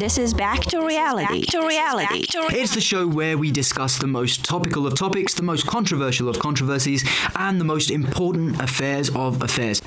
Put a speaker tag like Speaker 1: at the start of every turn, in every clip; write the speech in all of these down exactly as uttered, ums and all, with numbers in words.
Speaker 1: This is Back to Reality. Back to reality.
Speaker 2: It's the show where we discuss the most topical of topics, the most controversial of controversies, and the most important affairs of affairs.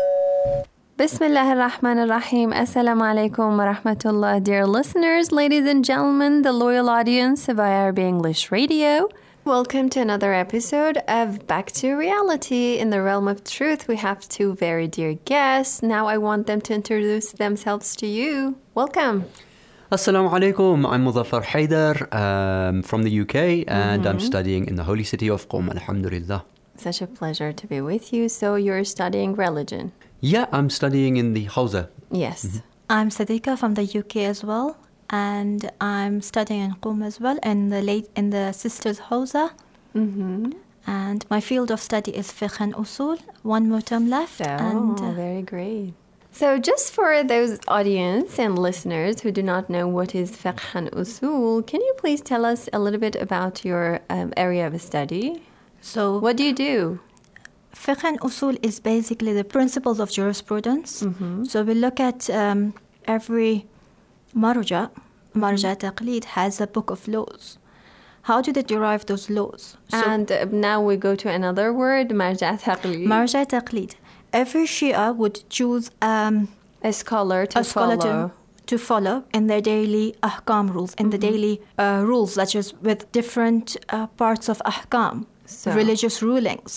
Speaker 3: Bismillah ar-Rahman ar-Rahim. Assalamu alaikum wa rahmatullah. Dear listeners, ladies and gentlemen, the loyal audience of I R B English Radio. Welcome to another episode of Back to Reality. In the realm of truth, we have two very dear guests. Now I want them to introduce themselves to you. Welcome.
Speaker 4: Assalamu alaikum. I'm Muzaffar Haidar um, from the U K, and mm-hmm. I'm studying in the holy city of Qom, alhamdulillah.
Speaker 3: Such a pleasure to be with you. So you're studying religion?
Speaker 4: Yeah, I'm studying in the Hawza.
Speaker 3: Yes.
Speaker 5: Mm-hmm. I'm Sadiqa from the U K as well. And I'm studying in Qom as well, in the late in the Sisters Hawza.
Speaker 3: Mm-hmm.
Speaker 5: And my field of study is fiqh and usul. One more term left.
Speaker 3: Oh,
Speaker 5: and, uh,
Speaker 3: very great. So just for those audience and listeners who do not know what is fiqh and usul, can you please tell us a little bit about your um, area of study?
Speaker 5: So
Speaker 3: what do you do?
Speaker 5: Fiqh and usul is basically the principles of jurisprudence.
Speaker 3: Mm-hmm.
Speaker 5: So we look at um, every marja, marja taqlid has a book of laws. How do they derive those laws?
Speaker 3: So and uh, now we go to another word, marja taqlid.
Speaker 5: Marja taqlid. Every Shia would choose um,
Speaker 3: a scholar to
Speaker 5: a scholar
Speaker 3: follow.
Speaker 5: To, to follow in their daily ahkam rules, in mm-hmm. the daily uh, rules, such as with different uh, parts of ahkam,
Speaker 3: so.
Speaker 5: religious rulings.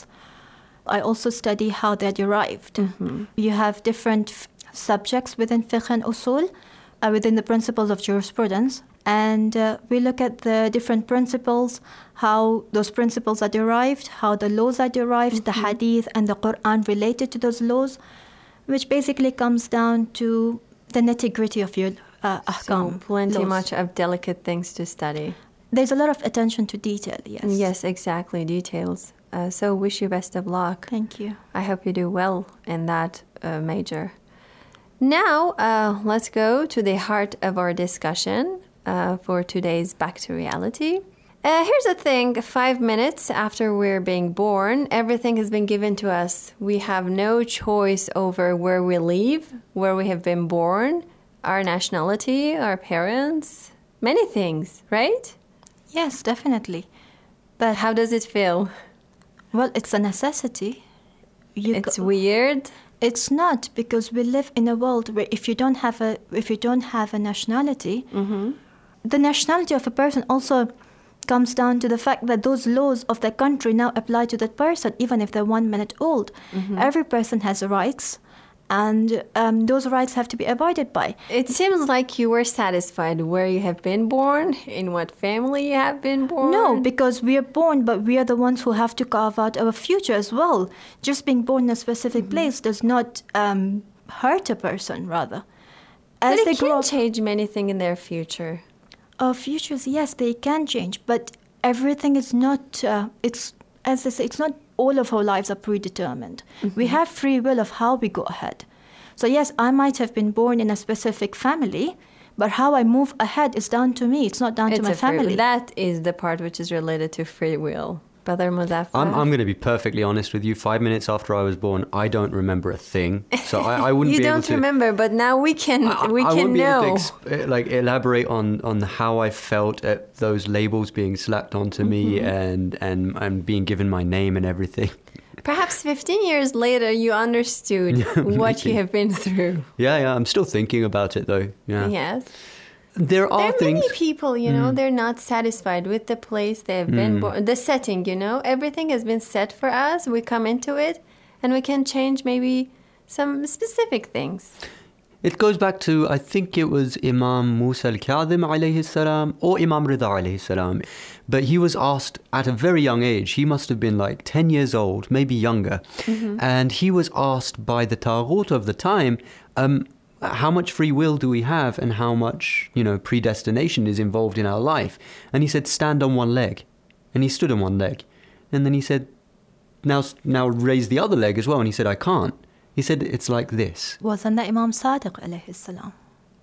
Speaker 5: I also study how they're derived.
Speaker 3: Mm-hmm.
Speaker 5: You have different f- subjects within fiqh and usul, uh, within the principles of jurisprudence. And uh, we look at the different principles, how those principles are derived, how the laws are derived, mm-hmm. the hadith and the Quran related to those laws, which basically comes down to the nitty-gritty of your uh, ahkam.
Speaker 3: So plenty
Speaker 5: laws.
Speaker 3: much of delicate things to study.
Speaker 5: There's a lot of attention to detail, yes.
Speaker 3: Yes, exactly, details. Uh, so wish you best of luck.
Speaker 5: Thank you.
Speaker 3: I hope you do well in that uh, major. Now, uh, let's go to the heart of our discussion uh, for today's Back to Reality. Uh, here's the thing. Five minutes after we're being born, everything has been given to us. We have no choice over where we live, where we have been born, our nationality, our parents, many things, right?
Speaker 5: Yes, definitely.
Speaker 3: But how does it feel?
Speaker 5: Well, it's a necessity.
Speaker 3: You it's go- weird.
Speaker 5: It's not, because we live in a world where if you don't have a if you don't have a nationality,
Speaker 3: mm-hmm.
Speaker 5: the nationality of a person also comes down to the fact that those laws of the country now apply to that person, even if they're one minute old.
Speaker 3: Mm-hmm.
Speaker 5: Every person has rights, and um, those rights have to be abided by.
Speaker 3: It seems like you were satisfied where you have been born, in what family you have been born.
Speaker 5: No, because we are born, but we are the ones who have to carve out our future as well. Just being born in a specific mm-hmm. place does not um, hurt a person, rather.
Speaker 3: As but they it can change many things in their future.
Speaker 5: Our futures, yes, they can change, but everything is not, uh, it's, as I say, it's not all of our lives are predetermined. Mm-hmm. We have free will of how we go ahead. So yes, I might have been born in a specific family, but how I move ahead is down to me. It's not down
Speaker 3: it's
Speaker 5: to my family.
Speaker 3: Free, that is the part which is related to free will. Brother Muzaffar?
Speaker 4: I'm, I'm going to be perfectly honest with you. Five minutes after I was born, I don't remember a thing. So I, I wouldn't
Speaker 3: be
Speaker 4: able to...
Speaker 3: You don't remember, but now we can
Speaker 4: I,
Speaker 3: we
Speaker 4: I
Speaker 3: can
Speaker 4: won't be
Speaker 3: know.
Speaker 4: able to exp- like, elaborate on, on how I felt at those labels being slapped onto
Speaker 3: mm-hmm.
Speaker 4: me and, and, and being given my name and everything.
Speaker 3: Perhaps fifteen years later, you understood what you have been through.
Speaker 4: Yeah, yeah. I'm still thinking about it, though. Yeah.
Speaker 3: Yes.
Speaker 4: There are,
Speaker 3: there are
Speaker 4: things...
Speaker 3: many people, you know,
Speaker 4: mm.
Speaker 3: they're not satisfied with the place they've been
Speaker 4: mm.
Speaker 3: born. The setting, you know, everything has been set for us. We come into it and we can change maybe some specific things.
Speaker 4: It goes back to, I think it was Imam Musa al-Kadhim alayhi salam or Imam Rida alayhi salam. But he was asked at a very young age, he must have been like ten years old, maybe younger.
Speaker 3: Mm-hmm.
Speaker 4: And he was asked by the Taghut of the time, um, how much free will do we have and how much, you know, predestination is involved in our life? And he said, stand on one leg. And he stood on one leg. And then he said, now, now raise the other leg as well. And he said, I can't. He said, it's like this.
Speaker 5: Wasn't that Imam Sadiq alayhi salam?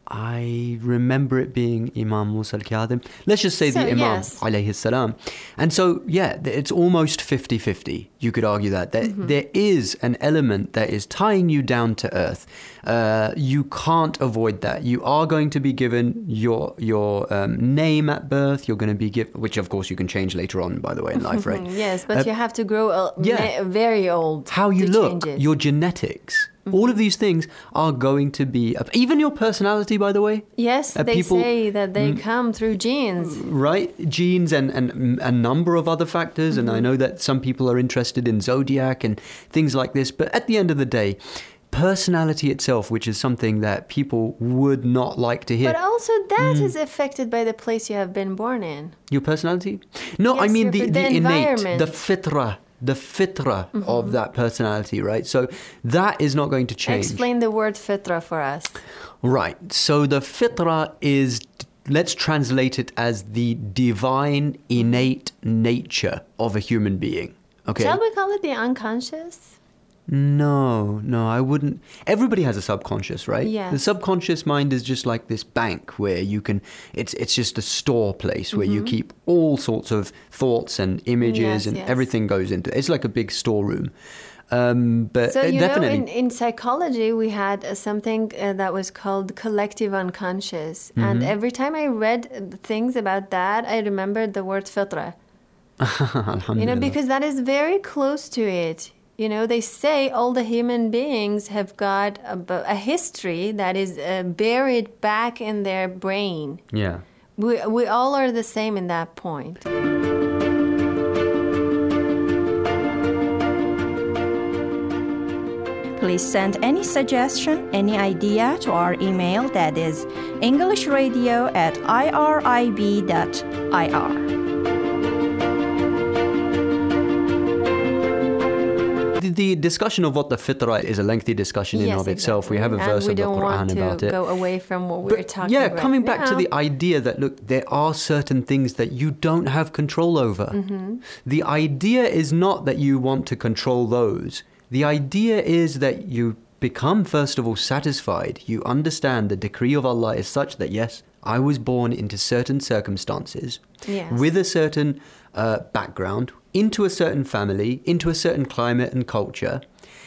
Speaker 4: I remember it being Imam Musa al-Kadhim. Let's just say
Speaker 3: So,
Speaker 4: the Imam,
Speaker 3: yes.
Speaker 4: alayhi salam. And so, yeah, th- it's almost fifty-fifty. You could argue that. There,
Speaker 3: Mm-hmm.
Speaker 4: there is an element that is tying you down to earth. Uh, you can't avoid that. You are going to be given your your um, name at birth. You're going to be given, which of course you can change later on, by the way, in life, right?
Speaker 3: Yes, but
Speaker 4: Uh,
Speaker 3: you have to grow uh,
Speaker 4: yeah.
Speaker 3: ma- very old.
Speaker 4: How you
Speaker 3: to
Speaker 4: look,
Speaker 3: change it.
Speaker 4: your genetics, all of these things are going to be, even your personality, by the way.
Speaker 3: Yes,
Speaker 4: uh,
Speaker 3: they
Speaker 4: people-
Speaker 3: say that they come through genes.
Speaker 4: Right, genes and, and a number of other factors. And I know that some people are interested in zodiac and things like this. But at the end of the day, personality itself, which is something that people would not like to hear.
Speaker 3: But also that
Speaker 4: Mm.
Speaker 3: is affected by the place you have been born in.
Speaker 4: Your personality? No, I
Speaker 3: Yes,
Speaker 4: mean
Speaker 3: your-
Speaker 4: the,
Speaker 3: the
Speaker 4: the innate,
Speaker 3: environment.
Speaker 4: the fitra, the fitra of that personality, right? So that is not going to change.
Speaker 3: Explain the word fitra for us.
Speaker 4: Right. So the fitra is, let's translate it as the divine, innate nature of a human being. Okay.
Speaker 3: Shall we call it the unconscious?
Speaker 4: No, no, I wouldn't. Everybody has a subconscious, right?
Speaker 3: Yes.
Speaker 4: The subconscious mind is just like this bank where you can, it's it's just a store place where you keep all sorts of thoughts and images
Speaker 3: Yes,
Speaker 4: and
Speaker 3: yes.
Speaker 4: everything goes into it. It's like a big storeroom. Um, but
Speaker 3: So,
Speaker 4: uh,
Speaker 3: you
Speaker 4: definitely.
Speaker 3: know, in, in psychology, we had uh, something uh, that was called collective unconscious. And
Speaker 4: Mm-hmm.
Speaker 3: every time I read uh, things about that, I remembered the word fitra. You know,
Speaker 4: Alhamdulillah.
Speaker 3: because that is very close to it. You know, they say all the human beings have got a, b- a history that is uh, buried back in their brain.
Speaker 4: Yeah.
Speaker 3: We, we all are the same in that point.
Speaker 1: Please send any suggestion, any idea to our email that is englishradio at irib dot ir.
Speaker 4: The, the discussion of what the fitrah is a lengthy discussion in
Speaker 3: Yes,
Speaker 4: of itself. We have a
Speaker 3: exactly.
Speaker 4: verse
Speaker 3: and
Speaker 4: of the
Speaker 3: we don't
Speaker 4: Quran
Speaker 3: want to
Speaker 4: about it.
Speaker 3: go away from what we were
Speaker 4: But
Speaker 3: talking
Speaker 4: yeah,
Speaker 3: about.
Speaker 4: coming back to
Speaker 3: now.
Speaker 4: the idea that, look, there are certain things that you don't have control over.
Speaker 3: Mm-hmm.
Speaker 4: The idea is not that you want to control those. The idea is that you become, first of all, satisfied. You understand the decree of Allah is such that, yes, I was born into certain circumstances,
Speaker 3: Yes.
Speaker 4: with a certain uh, background, into a certain family, into a certain climate and culture.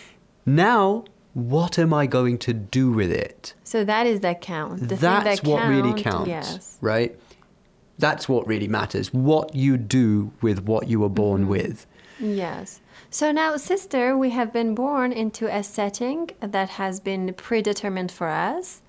Speaker 4: Now, what am I going to do with it?
Speaker 3: So that is that count. The
Speaker 4: That's
Speaker 3: thing that
Speaker 4: what really
Speaker 3: count,
Speaker 4: counts,
Speaker 3: Yes.
Speaker 4: right? That's what really matters. What you do with what you were born
Speaker 3: Mm-hmm.
Speaker 4: with.
Speaker 3: Yes. So now, sister, we have been born into a setting that has been predetermined for us.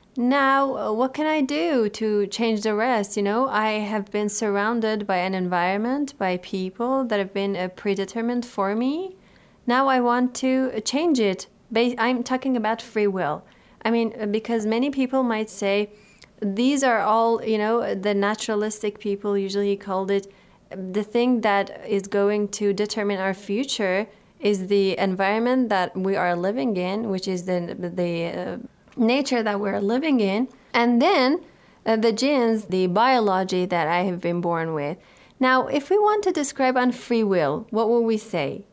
Speaker 3: Now, uh, what can I do to change the rest? You know, I have been surrounded by an environment, by people that have been uh, predetermined for me. Now I want to change it. Ba- I'm talking about free will. I mean, uh, because many people might say, these are all, you know, the naturalistic people usually called it, the thing that is going to determine our future is the environment that we are living in, which is the, the uh, nature that we're living in, and then uh, the genes, the biology that I have been born with. Now, if we want to describe on free will, what will we say?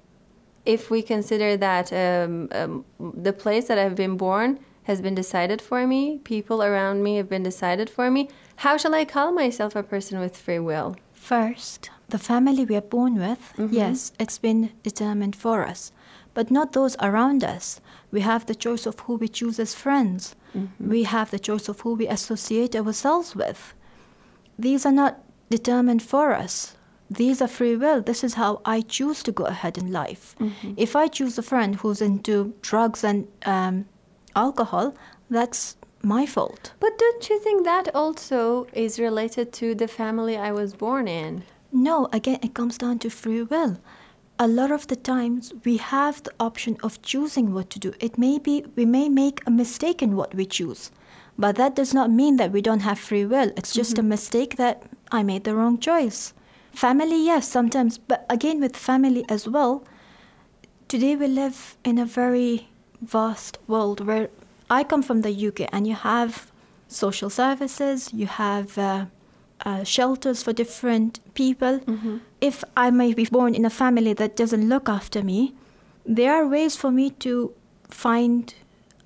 Speaker 3: If we consider that um, um, the place that I've been born has been decided for me, people around me have been decided for me, how shall I call myself a person with free will?
Speaker 5: First, the family we are born with, yes, it's been determined for us, but not those around us. We have the choice of who we choose as friends. We have the choice of who we associate ourselves with. These are not determined for us. These are free will. This is how I choose to go ahead in life. If I choose a friend who's into drugs and um, alcohol, that's my fault.
Speaker 3: But don't you think that also is related to the family I was born in?
Speaker 5: No, again, it comes down to free will. A lot of the times we have the option of choosing what to do. It may be we may make a mistake in what we choose, but that does not mean that we don't have free will. It's just a mistake that I made the wrong choice. Family, yes, sometimes, but again with family as well, today we live in a very vast world where I come from the U K and you have social services, you have uh, uh, shelters for different people. If I may be born in a family that doesn't look after me, there are ways for me to find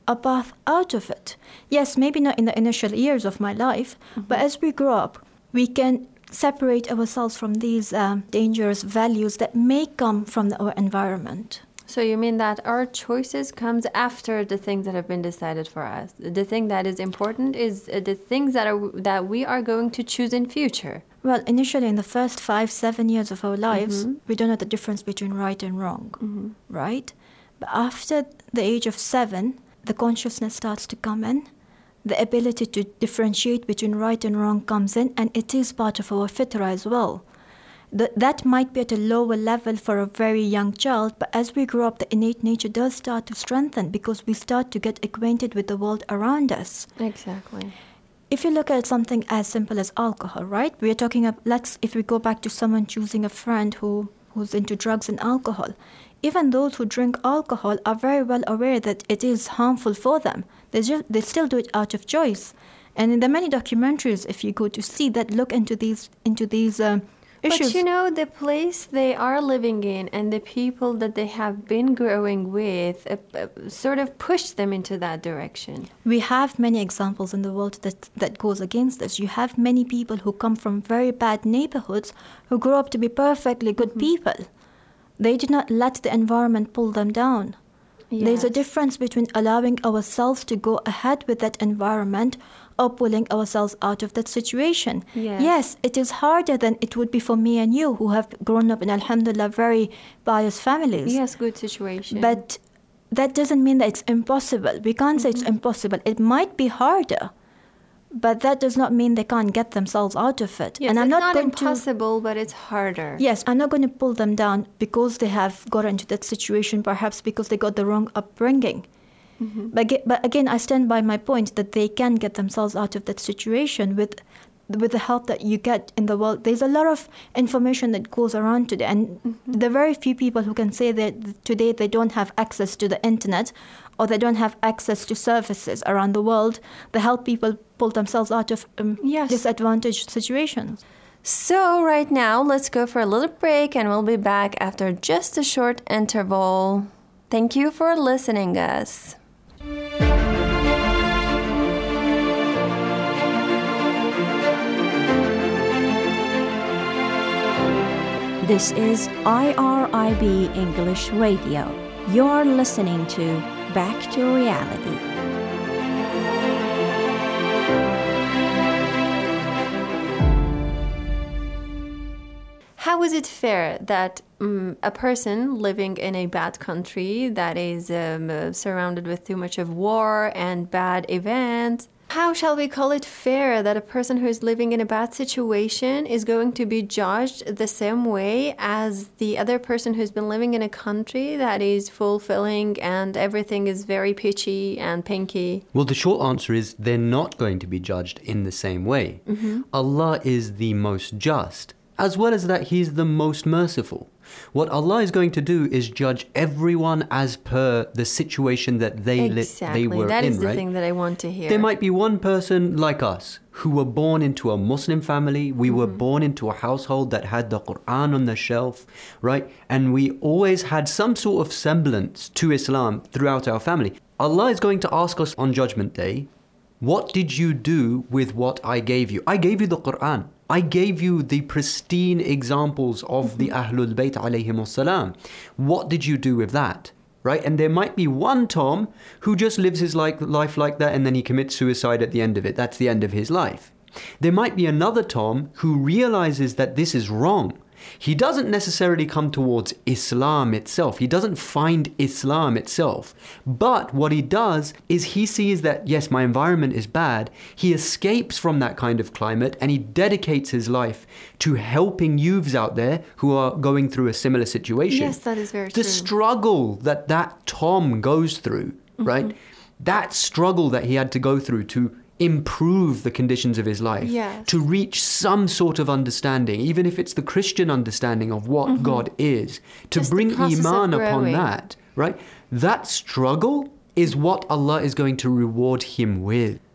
Speaker 5: a path out of it. Yes, maybe not in the initial years of my life, mm-hmm. but as we grow up, we can separate ourselves from these um, dangerous values that may come from the, our environment.
Speaker 3: So you mean that our choices comes after the things that have been decided for us. The thing that is important is the things that are that we are going to choose in future.
Speaker 5: Well, initially in the first five, seven years of our lives, mm-hmm. we don't know the difference between right and wrong, mm-hmm. right? But after the age of seven, the consciousness starts to come in. The ability to differentiate between right and wrong comes in, and it is part of our fitra as well. The, that might be at a lower level for a very young child, but as we grow up, the innate nature does start to strengthen because we start to get acquainted with the world around us.
Speaker 3: Exactly.
Speaker 5: If you look at something as simple as alcohol, right? We are talking about, let's, if we go back to someone choosing a friend who, who's into drugs and alcohol, even those who drink alcohol are very well aware that it is harmful for them. They, just, they still do it out of choice. And in the many documentaries, if you go to see that look into these into these um, issues.
Speaker 3: But you know, the place they are living in and the people that they have been growing with uh, uh, sort of push them into that direction.
Speaker 5: We have many examples in the world that, that goes against this. You have many people who come from very bad neighborhoods who grow up to be perfectly good mm-hmm. people. They did not let the environment pull them down. Yes. There's a difference between allowing ourselves to go ahead with that environment or pulling ourselves out of that situation.
Speaker 3: Yes.
Speaker 5: Yes, it is harder than it would be for me and you who have grown up in, alhamdulillah, very pious families.
Speaker 3: Yes, good situation.
Speaker 5: But that doesn't mean that it's impossible. We can't mm-hmm. say it's impossible. It might be harder, but that does not mean they can't get themselves out of it.
Speaker 3: Yes,
Speaker 5: and I'm
Speaker 3: it's
Speaker 5: not,
Speaker 3: not
Speaker 5: going
Speaker 3: impossible,
Speaker 5: to,
Speaker 3: but it's harder.
Speaker 5: Yes, I'm not going to pull them down because they have got into that situation, perhaps because they got the wrong upbringing. Mm-hmm. But, but again, I stand by my point that they can get themselves out of that situation with with the help that you get in the world. There's a lot of information that goes around today, and mm-hmm. there are very few people who can say that today they don't have access to the internet or they don't have access to services around the world that help people pull themselves out of um,
Speaker 3: yes.
Speaker 5: disadvantaged situations.
Speaker 3: So right now, let's go for a little break and we'll be back after just a short interval. Thank you for listening us.
Speaker 1: This is I R I B English Radio. You're listening to Back to Reality.
Speaker 3: How is it fair that um, a person living in a bad country that is um, uh, surrounded with too much of war and bad events, how shall we call it fair that a person who is living in a bad situation is going to be judged the same way as the other person who's been living in a country that is fulfilling and everything is very peachy and pinky?
Speaker 4: Well, the short answer is they're not going to be judged in the same way. Mm-hmm. Allah is the most just. As well as that, He's the most merciful. What Allah is going to do is judge everyone as per the situation that they
Speaker 3: exactly.
Speaker 4: li- they were
Speaker 3: that
Speaker 4: in,
Speaker 3: is the
Speaker 4: right?
Speaker 3: thing that I want to hear.
Speaker 4: There might be one person like us who were born into a Muslim family. We mm-hmm. were born into a household that had the Quran on the shelf, right? And we always had some sort of semblance to Islam throughout our family. Allah is going to ask us on Judgment Day, what did you do with what I gave you? I gave you the Quran. I gave you the pristine examples of the Ahlul Bayt alayhim salam. What did you do with that? Right? And there might be one Tom who just lives his like, life like that and then he commits suicide at the end of it. That's the end of his life. There might be another Tom who realizes that this is wrong. He doesn't necessarily come towards Islam itself. He doesn't find Islam itself. But what he does is he sees that, yes, my environment is bad. He escapes from that kind of climate and he dedicates his life to helping youths out there who are going through a similar situation.
Speaker 3: Yes, that is very
Speaker 4: the
Speaker 3: true.
Speaker 4: The struggle that that Tom goes through, mm-hmm. right? That struggle that he had to go through to improve the conditions of his life,
Speaker 3: yes.
Speaker 4: to reach some sort of understanding, even if it's the Christian understanding of what mm-hmm. God is, to
Speaker 3: Just
Speaker 4: bring Iman upon that, right? That struggle is what Allah is going to reward him with.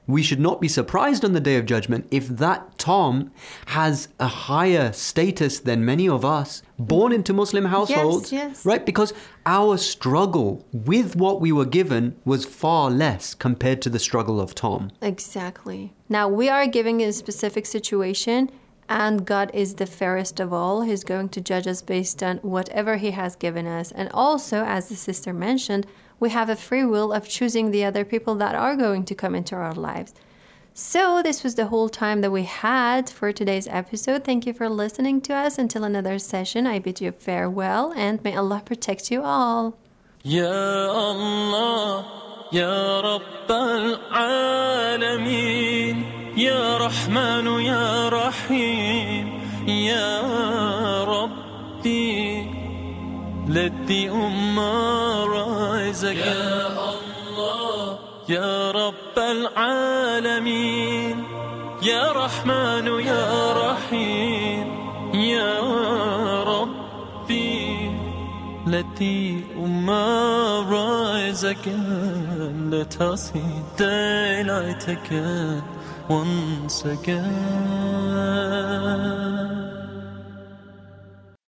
Speaker 4: we should not be surprised on the Day of Judgment if that Tom has a higher status than many of us, born into Muslim households,
Speaker 3: yes, yes.
Speaker 4: right? Because our struggle with what we were given was far less compared to the struggle of Tom.
Speaker 3: Exactly. Now, we are giving a specific situation, and God is the fairest of all. He's going to judge us based on whatever He has given us. And also, as the sister mentioned, we have a free will of choosing the other people that are going to come into our lives. So this was the whole time that we had for today's episode. Thank you for listening to us. Until another session, I bid you farewell, and may Allah protect you all.
Speaker 6: Ya Allah, Ya Rabbal Alameen, Ya Rahmanu, Ya Rahim, Ya Rabbi, let the Ummah rise again. Ya Allah, Ya Rabbal Alameen, Ya Rahmanu, Ya Rahim, Ya Rabbi, let the Ummah rise again. Let us see daylight again, once again.